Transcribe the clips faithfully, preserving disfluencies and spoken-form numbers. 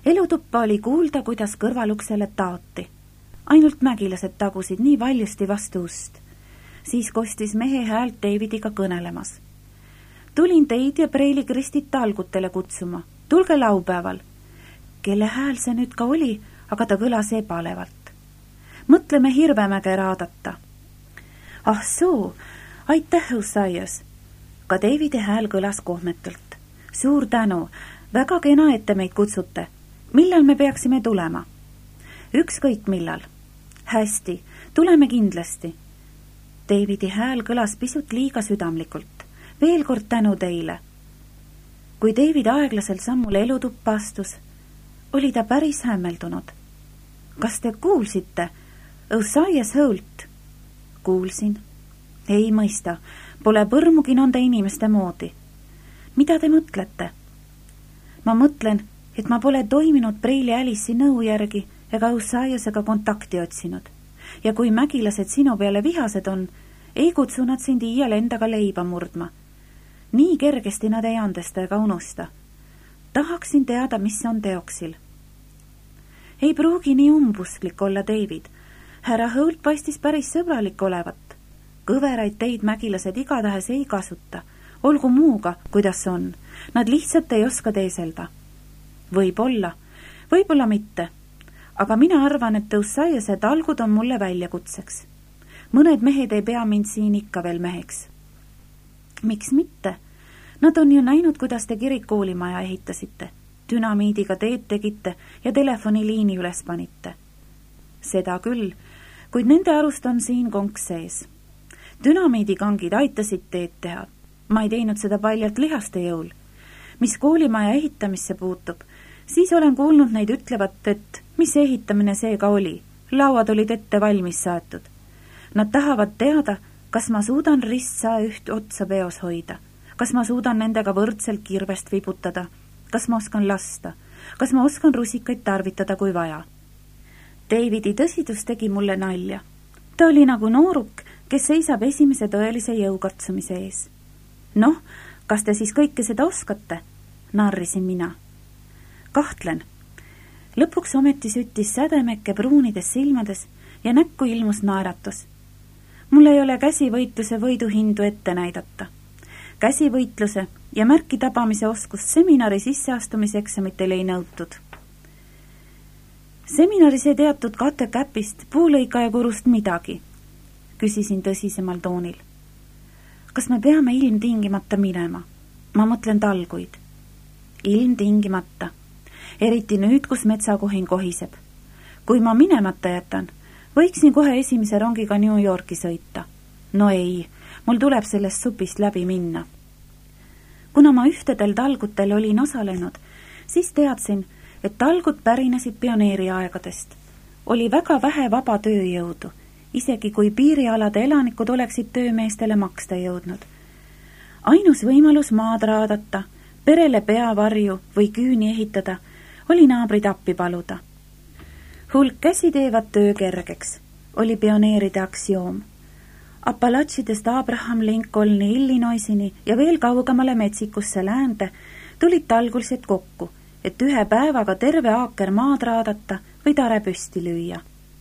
Elutuppa oli kuulda, kuidas kõrvaluksele taoti. Ainult mägilased tagusid nii valjusti vastu ust. Siis kostis mehe häält Davidiga kõnelemas. Tulin teid ja Preili Kristit talgutele kutsuma. Tulge laupäeval. Kelle hääl see nüüd ka oli, aga ta kõlas ebalevalt. Mõtleme Hirvemäge raadata. Ah soo, aitäh, Usaias. Ka Davidi hääl kõlas kohmetult. Suur tänu, väga kena, et te meid kutsute. Millal me peaksime tulema? Ükskõik millal. Hästi, tuleme kindlasti. Davidi hääl kõlas pisut liiga südamlikult. Veel kord tänu teile. Kui David aeglaselt sammul elutuppa astus, oli ta päris hämmeldunud. Kas te kuulsite? Usaias Holt. Kuulsin. Ei mõista, pole põrmugi nende inimeste moodi. Mida te mõtlete? Ma mõtlen, et ma pole toiminud Preili Alice'i nõu järgi ega Usaiasega kontakti otsinud. Ja kui mägilased sinu peale vihased on, ei kutsu nad sind iial endaga leiba murdma. Nii kergesti nad ei andesta ega unusta. Tahaksin teada, mis on teoksil. Ei pruugi nii umbusklik olla David. Härra Holt paistis päris sõbralik olevat. Kõveraid teid mägilased igatahes ei kasuta. Olgu muuga, kuidas on. Nad lihtsalt ei oska teeselda. Võib-olla, võib-olla mitte. Aga mina arvan, et Usaiase talgud on mulle väljakutseks. Mõned mehed ei pea mind siin ikka veel meheks. Miks mitte? Nad on ju näinud, kuidas te kirikkoolimaja ehitasite. Dünamiidiga teed tegite ja telefoniliini üles panite. Seda küll, kuid nende arust on siin konks sees. Dünamiidikangid aitasid teed teha. Ma ei teinud seda paljalt lihaste jõul. Mis koolimaja ehitamisse puutub, siis olen kuulnud neid ütlevat, et mis ehitamine seega oli. Lauad olid ette valmis saatud. Nad tahavad teada, kas ma suudan ristsaa üht otsa peos hoida, kas ma suudan nendega võrdselt kirvest vibutada, kas ma oskan lasta, kas ma oskan rusikaid tarvitada kui vaja. Davidi tõsidus tegi mulle nalja. Ta oli nagu nooruk, kes seisab esimese tõelise jõukatsumise ees. Noh, kas te siis kõike seda oskate? Narrisin mina. Kahtlen. Lõpuks ometi süttis sädemekke pruunides silmades ja näkku ilmus naeratus. Mul ei ole käsivõitluse võiduhindu ette näidata. Käsivõitluse ja märki tabamise oskust seminari sisseastumiseksamitel ei nõutud. Seminaris ei teatud katekäpist, puulõika ja kurust midagi, küsisin tõsisemal toonil. Kas me peame ilmtingimata minema? Ma mõtlen talguid. Ilmtingimata. Eriti nüüd, kus metsakohin kohiseb. Kui ma minemata jätan, võiksin kohe esimese rongiga New Yorki sõita. No ei, mul tuleb sellest supist läbi minna. Kuna ma ühtedel talgutel olin osalenud, siis teadsin, et talgud pärinesid pioneeriaegadest. Oli väga vähe vaba tööjõudu, isegi kui piirialade elanikud oleksid töömeestele maksta jõudnud. Ainus võimalus maad raadata, perele peavarju või küüni ehitada, oli naabrid appi paluda. Hulk käsi teevad töö kergeks, oli pioneeride aktsioom. Appalaachidest Abraham Lincolni Illinoisini ja veel kaugemale metsikusse läände tulid talgulised kokku, et ühe päevaga terve aaker maad raadata või tare püsti lüüa.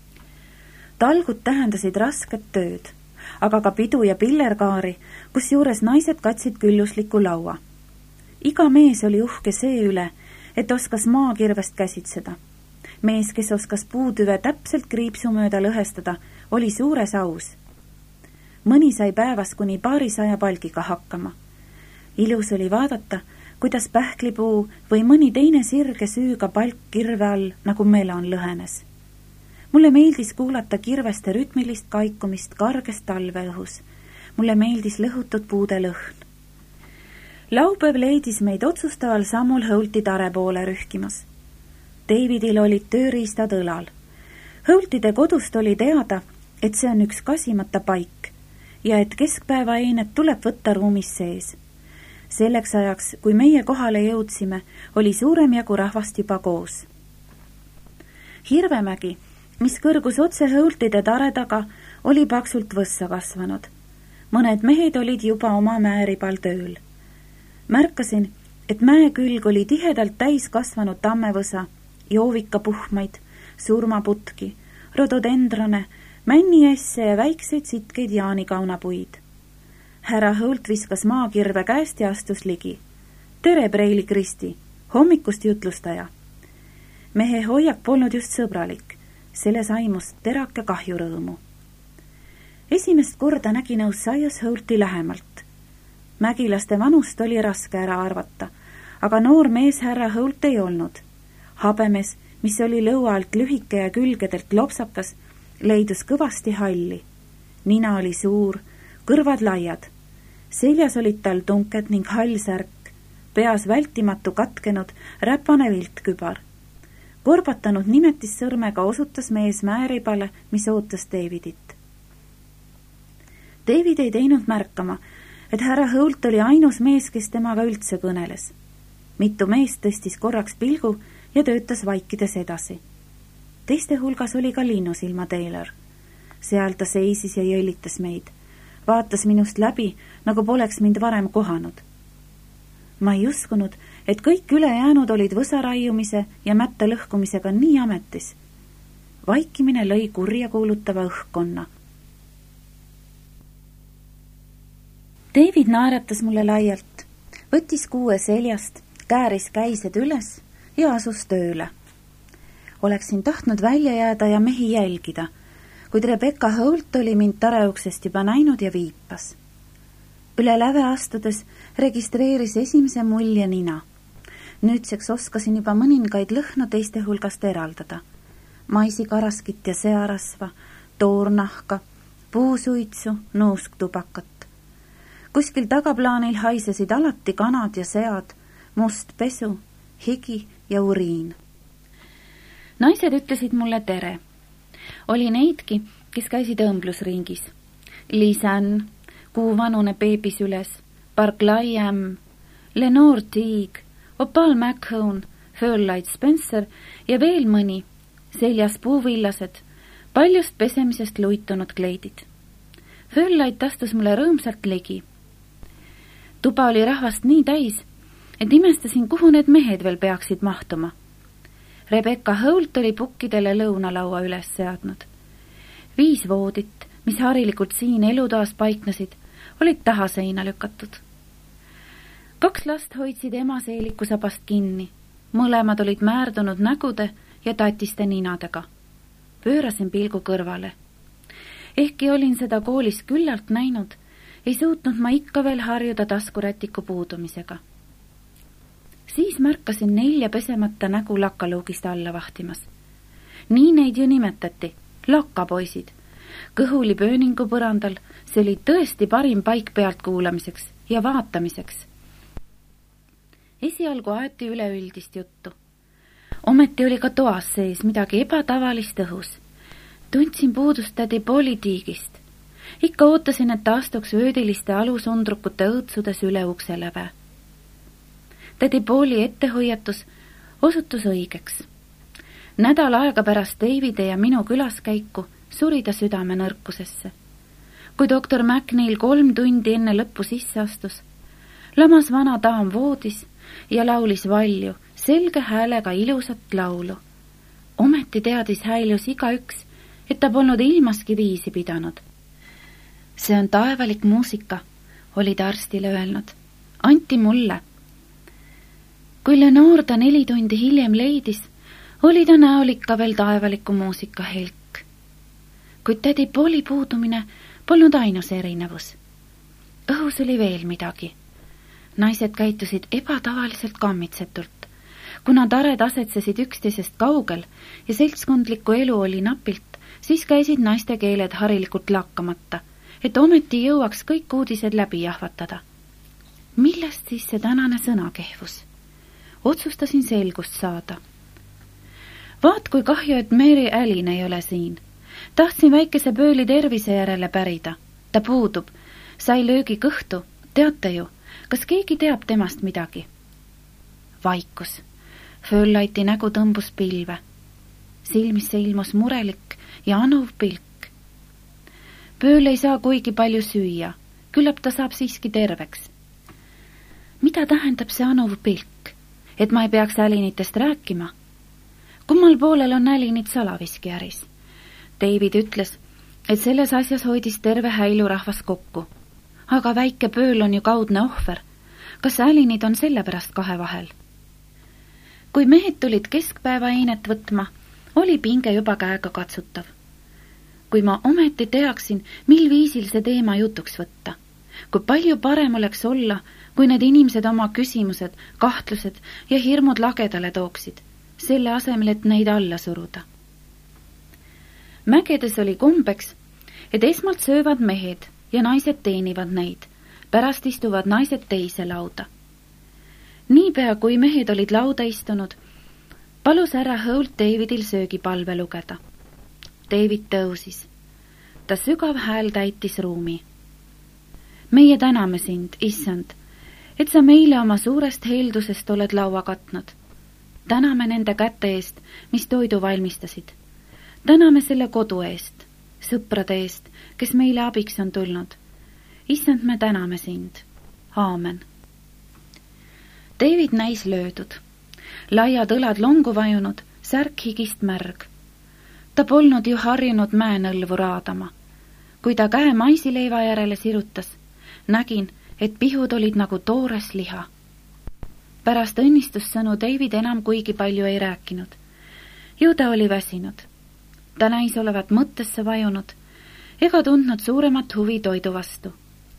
Talgud tähendasid rasket tööd, aga ka pidu ja pillerkaari, kus juures naised katsid küllusliku laua. Iga mees oli uhke see üle, et oskas maakirvest käsitseda. Mees, kes oskas puutüve täpselt kriipsu mööda lõhestada, oli suures aus. Mõni sai päevas kuni paarisaja palgiga hakkama. Ilus oli vaadata, kuidas pähklipuu või mõni teine sirge süüga palk kirve all nagu melon lõhenes. Mulle meeldis kuulata kirveste rütmilist kaikumist kargest talveõhus. Mulle meeldis lõhutud puude lõhn. Laupäev leidis meid otsustaval sammul Holti tare poole rühkimas. Davidil olid tööriistad õlal. Holtide kodust oli teada, et see on üks kasimata paik ja et keskpäeva einet tuleb võtta ruumis sees. Selleks ajaks, kui meie kohale jõudsime, oli suurem jagu rahvast juba koos. Hirvemägi, mis kõrgus otse Holtide tare taga, oli paksult võssa kasvanud. Mõned mehed olid juba oma määribal tööl. Märkasin, et mäe külg oli tihedalt täis kasvanud tammevõsa joovikapuhmaid, surmaputki, rododendrane, männiesse ja väikseid sitkeid jaanikaunapuid. Härra Holt viskas maakirve käest ja astus ligi. Tere, Preili Kristi, hommikust jutlustaja. Mehe hoiak polnud just sõbralik, selles aimus terake kahjurõõmu. Esimest korda nägi Nõussaias Holti lähemalt. Mägilaste vanust oli raske ära arvata, aga noor mees härra Holt ei olnud. Habemes, mis oli lõua alt lühike ja külgedelt lopsakas, leidus kõvasti halli. Nina oli suur, kõrvad laiad. Seljas olid tal tunked ning hall särk, peas vältimatu katkenud räpane viltkübar. Korbatanud nimetissõrmega osutas mees määribale, mis ootas Davidit. David ei teinud märkama, et härra Holt oli ainus mees, kes temaga üldse kõneles. Mitu meest tõstis korraks pilgu ja töötas vaikides edasi. Teiste hulgas oli ka Linnusilma Taylor. Seal ta seisis ja jõllitas meid. Vaatas minust läbi, nagu poleks mind varem kohanud. Ma ei uskunud, et kõik ülejäänud olid võsaraiumise ja mätta lõhkumisega nii ametis. Vaikimine lõi kurja kuulutava õhkkonna. David naeratas mulle laialt, võttis kuue seljast, kääris käised üles ja asus tööle. Oleksin tahtnud välja jääda ja mehi jälgida, kuid Rebecca Holt oli mind tareuksest juba näinud ja viipas. Üle läve astudes registreeris esimese mulje Nina. Nüüdseks oskasin juba mõningaid lõhna teiste hulgast eraldada. Maisikaraskit ja searasva, toornahka, puusuitsu, nuusktubakat. Kuskil tagaplaanil haisesid alati kanad ja sead, must pesu, higi ja uriin. Naised ütlesid mulle tere. Oli neidki, kes käisid õmblusringis. Lisanne, kuuvanune beebis üles, Barclay M, Lenore Teague, Opal McHone, Furlight Spencer ja veel mõni, seljas puuvillased, paljust pesemisest luitunud kleidid. Furlight astus mulle rõõmsalt ligi. Tuba oli rahvast nii täis, et imestasin, kuhu need mehed veel peaksid mahtuma. Rebecca Holt oli pukkidele lõunalaua üles seadnud. Viis voodit, mis harilikult siin elutoas paiknesid, olid taha seina lükatud. Kaks last hoidsid ema seelikusabast kinni. Mõlemad olid määrdunud nägude ja tatiste ninadega. Pöörasin pilgu kõrvale. Ehkki olin seda koolis küllalt näinud, ei suutnud ma ikka veel harjuda taskurätiku puudumisega. Siis märkasin nelja pesemata nägu lakkaluugist alla vahtimas. Nii neid ju nimetati, lakkapoisid. Kõhuli pööningu põrandal, see oli tõesti parim paik pealt kuulamiseks ja vaatamiseks. Esialgu aeti üleüldist juttu. Ometi oli ka toas sees midagi ebatavalist õhus. Tundsin puudust tädi Pauli tiigist. Ikka ootasin, et ta astuks vöödiliste alusundrukute õõtsudes üle ukse läve. Tädi Pauli ettehoiatus osutus õigeks. Nädal aega pärast Davide ja minu külaskäiku suri ta südame nõrkusesse. Kui doktor McNeil kolm tundi enne lõppu sisse astus, lamas vana daam voodis ja laulis valju, selge häälega ilusat laulu. Ometi teadis häiljus igaüks, et ta polnud ilmaski viisi pidanud. See on taevalik muusika, oli ta arstile öelnud. Anti mulle. Kui Lenore ta neli tundi hiljem leidis, oli ta näol ikka veel taevaliku muusika helk. Kuid tädi Pauli puudumine polnud ainus erinevus. Õhus oli veel midagi. Naised käitusid ebatavaliselt kammitsetult. Kuna tared asetsesid üksteisest kaugel ja seltskondlikku elu oli napilt, siis käisid naiste keeled harilikult lakkamata, et ometi jõuaks kõik uudised läbi jahvatada. Millest siis see tänane sõnakehvus? Otsustasin selgust saada. Vaat kui kahju, et Mary Allin ei ole siin. Tahtsin väikese pööli tervise järele pärida. Ta puudub. Sai löögi kõhtu. Teate ju, kas keegi teab temast midagi? Vaikus. Furlighti nägu tõmbus pilve. Silmisse ilmus murelik ja anuv pilk. Pööl ei saa kuigi palju süüa. Küllap ta saab siiski terveks. Mida tähendab see anuv pilk? Et ma ei peaks Allinitest rääkima? kummal poolel on Alinit salaviskiäris. David ütles, et selles asjas hoidis terve häilurahvas kokku. Aga väike pööl on ju kaudne ohver. Kas Alinid on sellepärast kahe vahel? Kui mehed tulid keskpäeva einet võtma, oli pinge juba käega katsutav. Kui ma ometi teaksin, mil viisil see teema jutuks võtta. Kui palju parem oleks olla, kui need inimesed oma küsimused, kahtlused ja hirmud lagedale tooksid, selle asemel, et neid alla suruda. Mägedes oli kombeks, et esmalt söövad mehed ja naised teenivad neid, pärast istuvad naised teise lauda. Niipea, kui mehed olid lauda istunud, palus härra Holt Davidil söögipalve lugeda. David tõusis. Ta sügav hääl täitis ruumi. Meie täname sind, issand, et sa meile oma suurest heeldusest oled laua katnud. Täname nende käte eest, mis toidu valmistasid. Täname selle kodu eest, sõprade eest, kes meile abiks on tulnud. Issand, me täname sind. Aamen. David näis löödud. Laiad õlad longu vajunud, särk higist märg. Ta polnud ju harjunud mäenõlvu raadama. Kui ta käe maisileiva järele sirutas, nägin, et pihud olid nagu toores liha. Pärast õnnistussõnu David enam kuigi palju ei rääkinud. Ju ta oli väsinud. Ta näis olevat mõttesse vajunud ega tundnud suuremat huvi toidu vastu.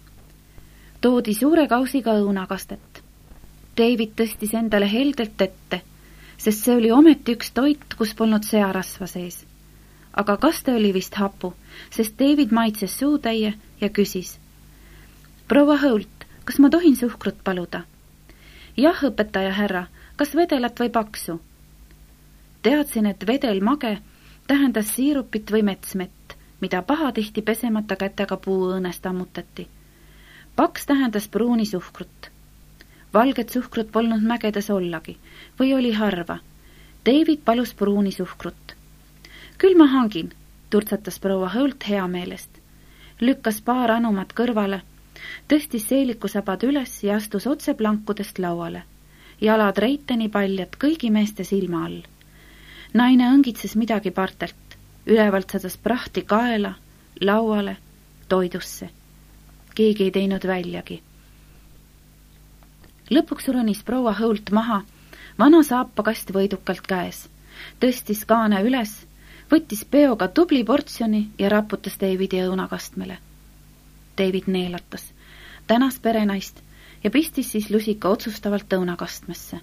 Toodi suure kausiga õunakastet. David tõstis endale heldelt ette, sest see oli ometi üks toit, kus polnud searasva sees. Aga kaste oli vist hapu, sest David maitses suutäie ja küsis. Proua Holt, kas ma tohin suhkrut paluda? Jah, õpetaja härra, kas vedelat või paksu? Teadsin, et vedel mage tähendas siirupit või metsmett, mida pahatihti pesemata kätega puuõõnest ammutati. Paks tähendas pruuni suhkrut. Valget suhkrut polnud mägedes ollagi või oli harva. David palus pruuni suhkrut. Küll ma hangin, turtsatas proua Holt hea meelest. Lükkas paar anumat kõrvale, tõstis seelikusabad üles ja astus otse plankudest lauale. Jalad reiteni paljad kõigi meeste silma all. Naine õngitses midagi partelt. Ülevalt sadas prahti kaela, lauale, toidusse. Keegi ei teinud väljagi. Lõpuks ronis proua Holt maha, vana saapakast võidukalt käes. Tõstis kaane üles, võttis peoga tubli portsjoni ja raputas Davidi õunakastmele. David neelatas, tänas perenaist ja pistis siis lusika otsustavalt õunakastmesse.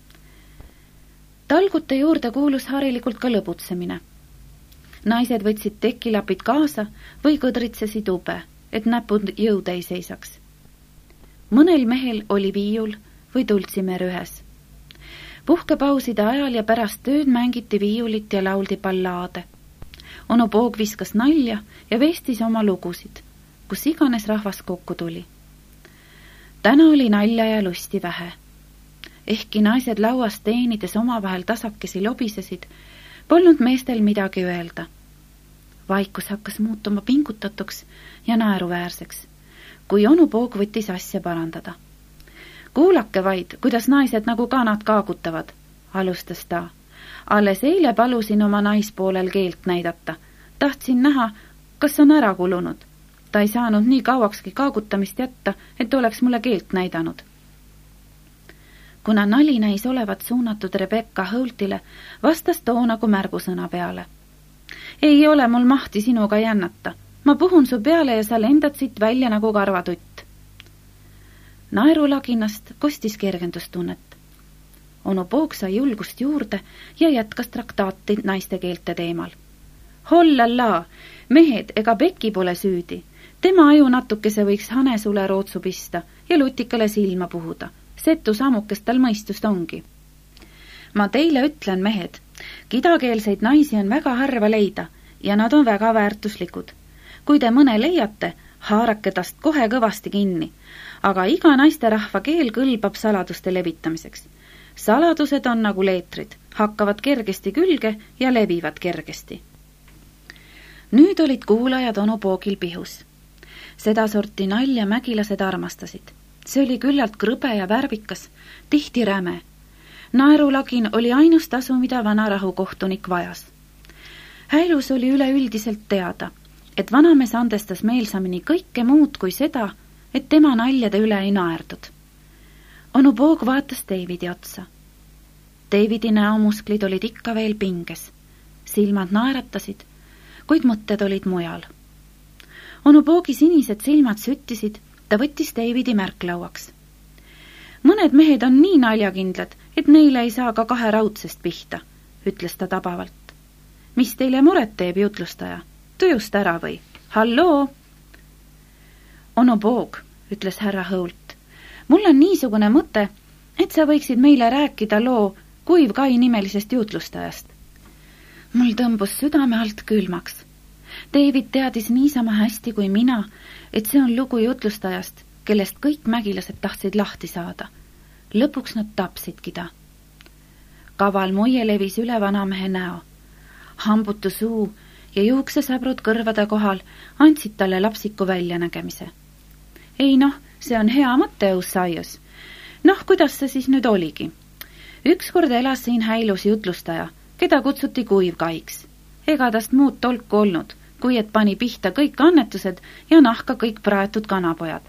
Talgute juurde kuulus harilikult ka lõbutsemine. Naised võtsid tekilapid kaasa või kõdritsesid ube, et näpud jõude ei seisaks. Mõnel mehel oli viiul või tultsimer ühes. Puhkepauside ajal ja pärast tööd mängiti viiulit ja lauldi ballaade. Onu Poog viskas nalja ja vestis oma lugusid, kus iganes rahvas kokku tuli. Täna oli nalja ja lusti vähe. Ehkki naised lauas teenides omavahel tasakesi lobisesid, polnud meestel midagi öelda. Vaikus hakkas muutuma pingutatuks ja naeruväärseks, kui onu Poog võttis asja parandada. Kuulake vaid, kuidas naised nagu kanad kaagutavad, alustas ta. Alles eile palusin oma naispoolel keelt näidata. Tahtsin näha, kas on ära kulunud. Ta ei saanud nii kauakski kaagutamist jätta, et oleks mulle keelt näidanud. Kuna nali näis olevat suunatud Rebecca Holtile, vastas too nagu märgusõna peale. Ei ole mul mahti sinuga jännata. Ma puhun su peale ja sa lendad siit välja nagu karvatutt. Naerulaginast kostis kergendustunnet. Onu Poog sai julgust juurde ja jätkas traktaati naiste keelte teemal. Hollallaa, mehed ega Pekki pole süüdi. Tema aju natukese võiks hanesule rootsu pista ja lutikale silma puhuda. Setu sammukest tal mõistust ongi. Ma teile ütlen, mehed, kidakeelseid naisi on väga harva leida ja nad on väga väärtuslikud. Kui te mõne leiate, haarake tast kohe kõvasti kinni, aga iga naisterahva keel kõlbab saladuste levitamiseks. Saladused on nagu leetrid, hakkavad kergesti külge ja levivad kergesti. Nüüd olid kuulajad onu Poogil pihus. Seda sorti nalja mägilased armastasid. See oli küllalt krõbe ja värvikas, tihti räme. naerulagin oli ainus tasu, mida vana rahukohtunik vajas. Häilus oli üleüldiselt teada, et vanamees andestas meelsamini kõike muud kui seda, et tema naljade üle ei naerdud. Onu Poog vaatas Davidi otsa. Davidi näomusklid olid ikka veel pinges. Silmad naeratasid, kuid mõtted olid mujal. Onu Poogi sinised silmad süttisid, ta võttis Davidi märklauaks. Mõned mehed on nii naljakindlad, et neile ei saa ka kahe raudsest pihta, ütles ta tabavalt. Mis teile muret teeb, jutlustaja? Tujust ära või? Halloo! Onu Poog, ütles härra Holt, mul on niisugune mõte, et sa võiksid meile rääkida loo Kuiv Kai nimelisest jutlustajast. Mul tõmbus südame alt külmaks. David teadis niisama hästi kui mina, et see on lugu jutlustajast, kellest kõik mägilased tahtsid lahti saada. Lõpuks nad tapsidki ta. Kaval muie levis üle vanamehe näo. Hambutu suu ja juuksesäbrud kõrvade kohal andsid talle lapsiku väljanägemise. Ei noh, see on hea mõte, Usaius. Noh, kuidas see siis nüüd oligi? Ükskord elas siin Häilus jutlustaja, keda kutsuti Kuiv Kaiks. Ega tast muud tolku olnud, kui et pani pihta kõik annetused ja nahka kõik praetud kanapojad.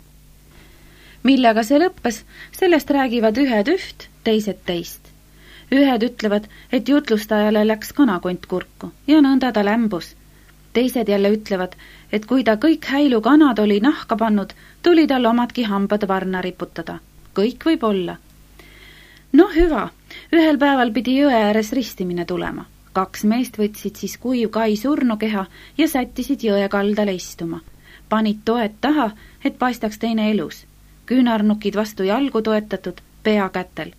Millega see lõppes, sellest räägivad ühed üht, teised teist. Ühed ütlevad, et jutlustajale läks kanakont kurku ja nõnda ta lämbus. Teised jälle ütlevad, et kui ta kõik Häilu kanad oli nahka pannud, tuli tal omadki hambad varna riputada. Kõik võib olla. No hüva, ühel päeval pidi jõe ääres ristimine tulema. Kaks meest võtsid siis Kuiv Kai surnukeha ja sättisid jõe kaldale istuma. Panid toed taha, et paistaks teine elus. Küünarnukid vastu jalgu toetatud, pea kätel.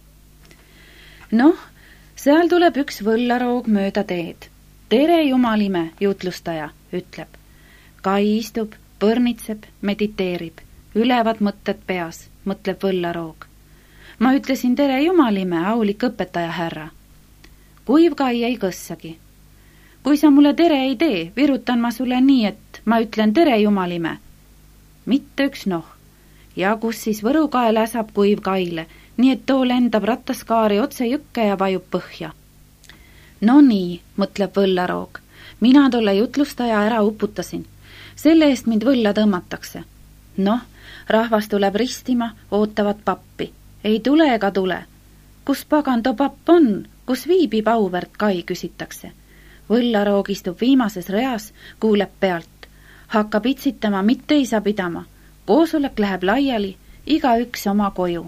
Noh, seal tuleb üks võllaroog mööda teed. Tere jumalime, jutlustaja, ütleb. Kai istub, põrnitseb, mediteerib. Ülevad mõtted peas, mõtleb võllaroog. Ma ütlesin tere jumalime, aulik õpetaja härra. Kuiv Kai ei kõssagi. Kui sa mulle tere ei tee, virutan ma sulle nii, et ma ütlen tere jumalime. Mitte üks noh. Ja kus siis Võrukael äsab Kuiv Kaile, nii et too lendab rattaskaari otse jõkke ja vajub põhja. No nii, mõtleb võllaroog. Mina tolle jutlustaja ära uputasin. Selle eest mind võlla tõmmatakse. Noh, rahvas tuleb ristima, ootavad pappi. Ei tule ega tule. Kus pagan too papp on? Kus viibib auväärt Kai, küsitakse. Võllaroog istub viimases reas, kuuleb pealt. Hakkab itsitama, mitte ei saa pidama. Koosolek läheb laiali, iga üks oma koju.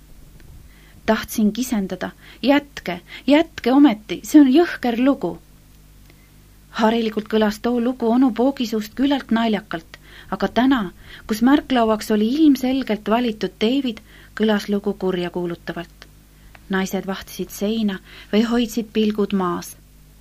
Tahtsin kisendada. Jätke, jätke ometi, see on jõhker lugu. Harilikult kõlas too lugu onu Poogi suust küllalt naljakalt, aga täna, kus märklauaks oli ilmselgelt valitud David, kõlas lugu kurja kuulutavalt. Naised vahtisid seina või hoidsid pilgud maas.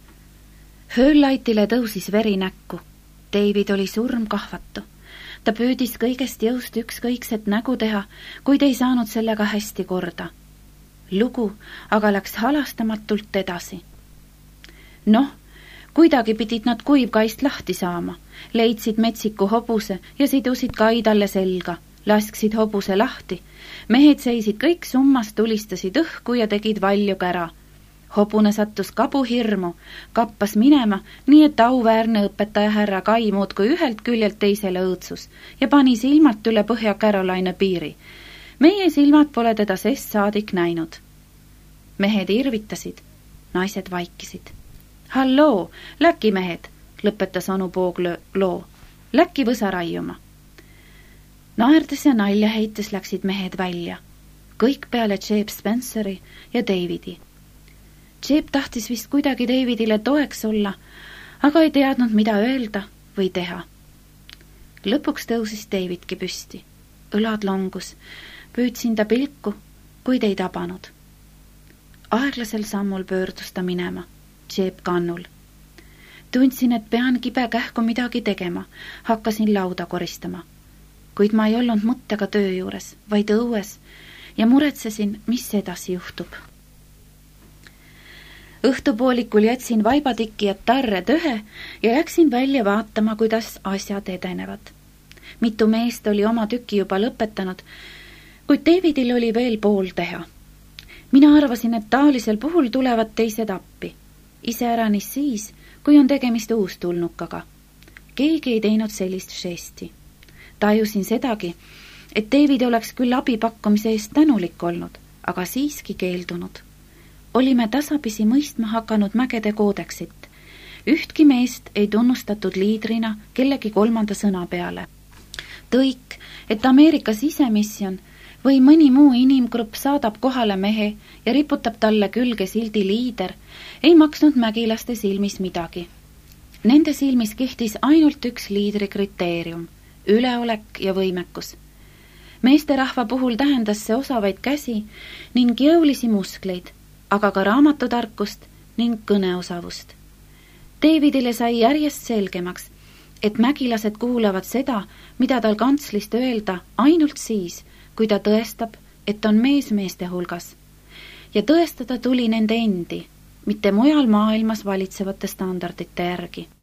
Hööllaitile tõusis veri näkku. David oli surm kahvatu. Ta püüdis kõigest jõust ükskõikset nägu teha, kuid ei saanud sellega hästi korda. Lugu aga läks halastamatult edasi. Noh, kuidagi pidid nad Kuiv Kaist lahti saama, leidsid metsiku hobuse ja sidusid Kai talle selga, lasksid hobuse lahti. Mehed seisid kõik summas, tulistasid õhku ja tegid valju kära. Hobune sattus kabu hirmu, kappas minema, nii et auväärne õpetaja härra Kai muudkui ühelt küljelt teisele õõtsus ja pani silmalt üle Põhja Caroline piiri. Meie silmad pole teda sest saadik näinud. Mehed irvitasid, naised vaikisid. Halloo, läki mehed, lõpetas onu Poog loo. Läki võsa raiuma. Naerdes ja nalja heites läksid mehed välja. Kõik peale Jeb Spenceri ja Davidi. Jeb tahtis vist kuidagi Davidile toeks olla, aga ei teadnud, mida öelda või teha. Lõpuks tõusis Davidki püsti. Õlad longus. Püüdsin ta pilku, kuid ei tabanud. Aeglasel sammul pöördus ta minema. Jeb kannul. Tundsin, et pean kibe kähku midagi tegema. Hakkasin lauda koristama. Kuid ma ei olnud mõttega töö juures, vaid õues ja muretsesin, mis edasi juhtub. Õhtupoolikul jätsin vaibatiki ja tarre töhe ja läksin välja vaatama, kuidas asjad edenevad. Mitu meest oli oma tüki juba lõpetanud, kuid Davidil oli veel pool teha. mina arvasin, et taolisel puhul tulevad teised appi. Iseäranis siis, kui on tegemist uustulnukaga. Keegi ei teinud sellist žesti. Tajusin sedagi, et David oleks küll abipakkumise eest tänulik olnud, aga siiski keeldunud. Olime tasapisi mõistma hakanud mägede koodeksit. Ühtki meest ei tunnustatud liidrina kellegi kolmanda sõna peale. Tõik, et Ameerika sisemisjon või mõni muu inimgrupp saadab kohale mehe ja riputab talle külge sildi liider, ei maksnud mägilaste silmis midagi. Nende silmis kehtis ainult üks liidri kriteerium, üleolek ja võimekus. Meesterahva puhul tähendas see osavaid käsi ning jõulisi muskleid, aga ka raamatutarkust ning kõneosavust. Davidile sai järjest selgemaks, et mägilased kuulavad seda, mida tal kantslist öelda ainult siis, kui ta tõestab, et on mees meeste hulgas. Ja tõestada tuli nende endi, mitte mujal maailmas valitsevate standardite järgi.